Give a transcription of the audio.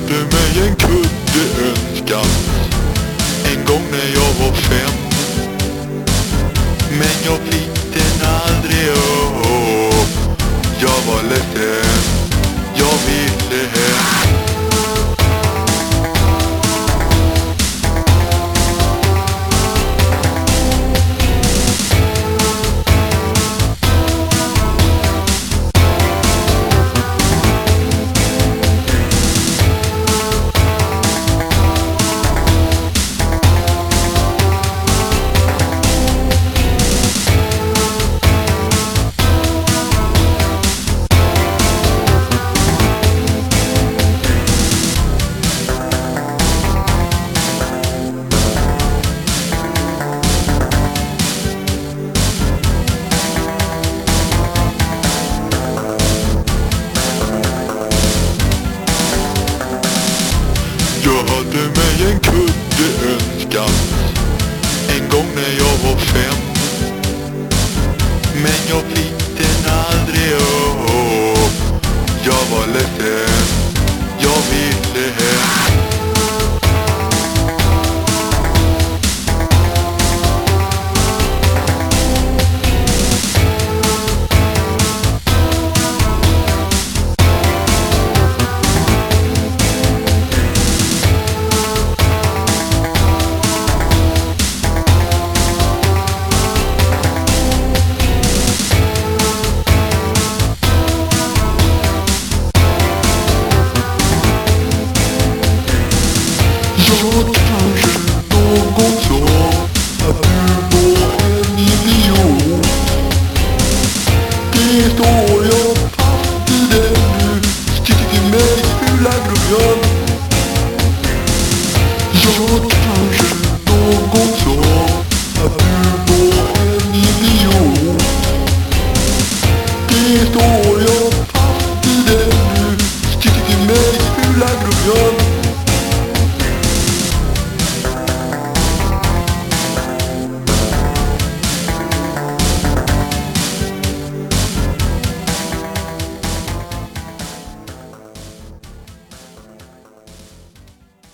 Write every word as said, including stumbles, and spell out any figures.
hade mig en kudde önskat en gång när jag var fem, men jag fick den aldrig upp. Jag var ledsen, jag ville hem. Jag hade mig en kudde önskat en gång när jag var fem, men jag fick den aldrig upp. Jag var ledsen,